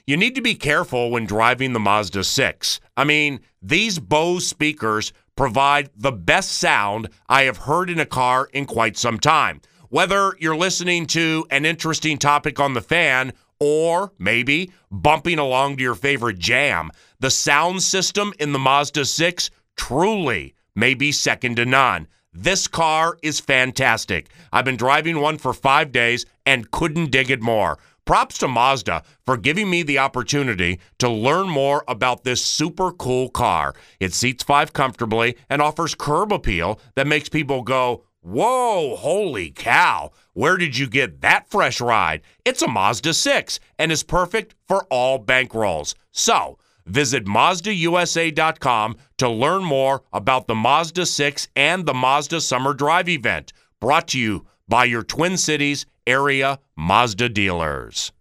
You need to be careful when driving the Mazda 6. I mean, these Bose speakers provide the best sound I have heard in a car in quite some time. Whether you're listening to an interesting topic on the fan or maybe bumping along to your favorite jam, the sound system in the Mazda 6 truly may be second to none. This car is fantastic. I've been driving one for 5 days and couldn't dig it more. Props to Mazda for giving me the opportunity to learn more about this super cool car. It seats 5 comfortably and offers curb appeal that makes people go, whoa, holy cow, where did you get that fresh ride? It's a Mazda 6 and is perfect for all bankrolls. So, visit MazdaUSA.com to learn more about the Mazda 6 and the Mazda Summer Drive event, brought to you by your Twin Cities area Mazda dealers.